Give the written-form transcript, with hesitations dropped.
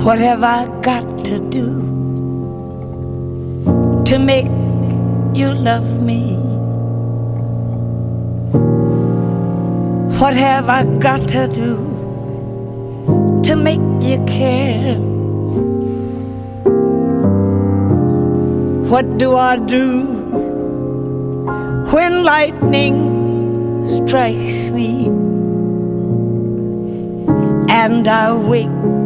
What have I got to do to make you love me? What have I got to do to make you care? What do I do when lightning strikes me and I wake